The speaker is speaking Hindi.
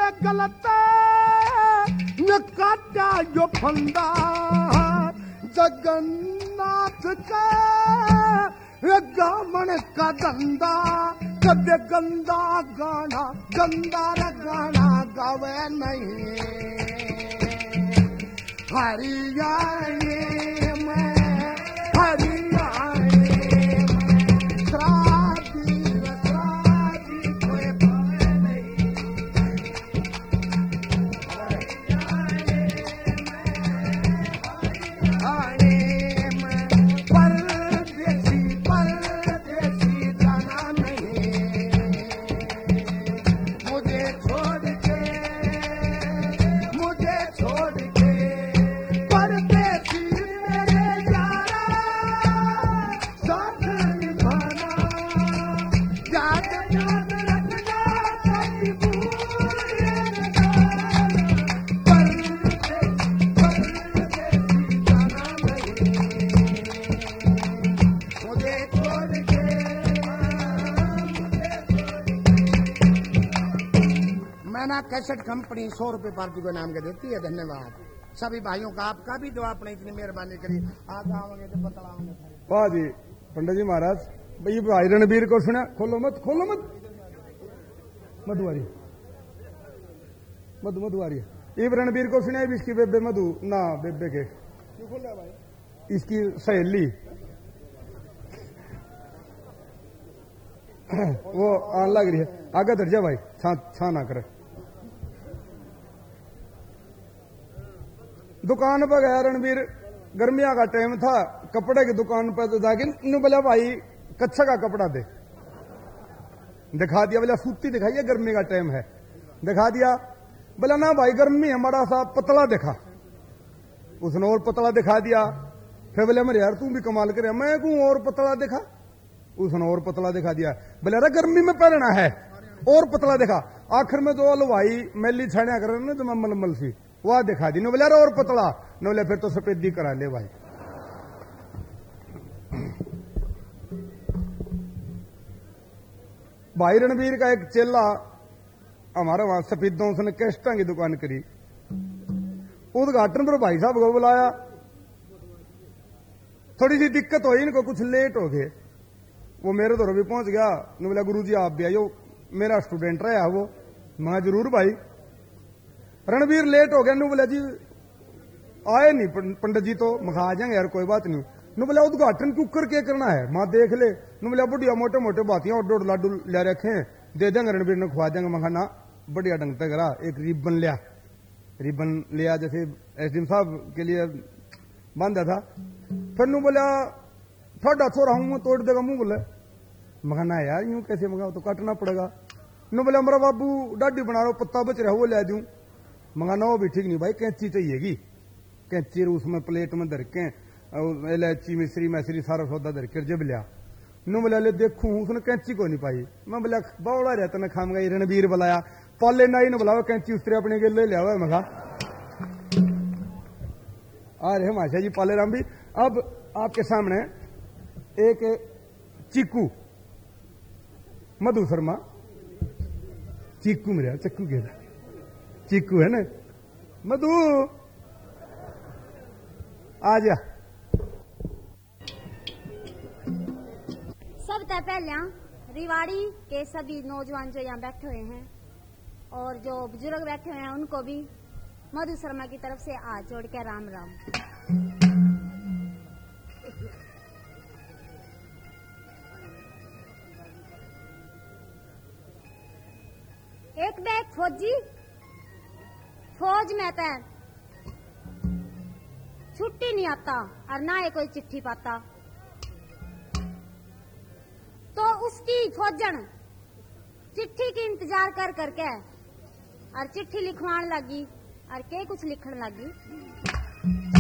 मेरे गलत न काटा जो फंदा जगन्नाथ का गामन का गंदा कदे गंदा गाना गावे नहीं हरियाणे में हरियाणे में त्रादी कोई भावे नहीं हरियाणे में परदेसी जाना नहीं मुझे छोड़ के परदेसी मेरे यारा साथ निभाना याद रखना कभी भूले ना परदेसी जाना नहीं मुझे छोड़ के मैना कैसेट कंपनी 100 रुपए पार्टी को नाम के देती है। धन्यवाद सभी भाइयों का, आपका भी जो आपने इतनी मेहरबानी करी। आज आवांगे तो बतलाओगे। वाह जी पंडित जी महाराज, भाई भाई रणबीर को सुना। खोलो मत मधुआरी मधुआरी ये रणबीर को सुना। इसकी बेबे मधु ना बेबे के क्यों खोल भाई, इसकी सहेली वो आन लग रही है। आगे धर जा भाई, छा ना करे। दुकान पर गया रणबीर, गर्मिया का टाइम था, कपड़े की दुकान पर तो जाके नु बोला भाई कच्चा का कपड़ा दे। दिखा दिया, बोला सूती दिखाइए, गर्मी का टाइम है। दिखा दिया, बोला ना भाई गर्मी है, बड़ा सा पतला दिखा। उसने और पतला दिखा दिया। फिर बोले मेरे यार तू भी कमाल करे, मैं क्यों और पतला दिखा। उसने और पतला दिखा दिया। बोले अरे गर्मी में पहनना है, और पतला दिखा। आखिर में जो हलवाई मैली छाया कर ना तो मलमल सी वह दिखा दी। बोले और पतला, न बोले फिर तो सफेदी करा ले भाई। भाई रणबीर का एक चेला हमारे वहां सफेदों, उसने कैस्टा की दुकान करी। उद्घाटन पर भाई साहब को बुलाया। थोड़ी सी दिक्कत हुई, इनको कुछ लेट हो गए। वो मेरे दौर भी पहुंच गया। न बोला गुरु जी आप भी आइयो, मेरा स्टूडेंट रहा वो। मैं जरूर भाई। रणबीर लेट हो गया। नु बोला जी आए नहीं पंडित जी, तो मखा आ जाएंगे यार, कोई बात नहीं। नु बोला उद्घाटन क्यों करके करना है, मां देख ले। नु बोला बढ़िया मोटे मोटे बातियां और 1.5 लाडू ले रखे हैं, दे देंगे रणबीर ने, खुआ देंगे। मखा ना बढ़िया ढंग से करा। एक रिबन लिया जैसे एसडीएम साहब के लिए बांधा था। फिर नु बोला थोड़ा छोरा हूं तोड़ देगा मुंह। बोले मखा ना यार यूं कैसे, मखा तो काटना पड़ेगा। नु बोला मेरा बाबू डाडी बना रहा, पत्ता बच रहा वो ले दूं। मंगा ना वो भी ठीक नहीं भाई, कैंची चाहिएगी। कैंची उसमें प्लेट में धर के इलायची मिश्री मैसरी सारा सौदा धर के जब लिया। नु बोला ले देखूं, उसने कैंची को नहीं पाई। मैं बोला बौड़ा रहता ना खामगा। रणबीर बुलाया, पाले नाई ने बुलावा, कैंची उस तरह अपने के ले लिया हुआ। मगा आ रहे माशा जी पाले राम भी। अब आपके सामने एक चीकू, मधु शर्मा, चीकू मेरे चक्कू के चीकू है ना, मधु आ जा। सबसे पहले रिवाड़ी के सभी नौजवान जो यहाँ बैठे हुए हैं और जो बुजुर्ग बैठे हुए हैं उनको भी मधु शर्मा की तरफ से हाथ जोड़ के राम राम। एक बैग फौजी, फौज में आता है, छुट्टी नहीं आता और ना ही कोई चिट्ठी पाता। तो उसकी फौजन चिट्ठी की इंतजार कर करके और चिट्ठी लिखवान लगी और के कुछ लिखण लगी।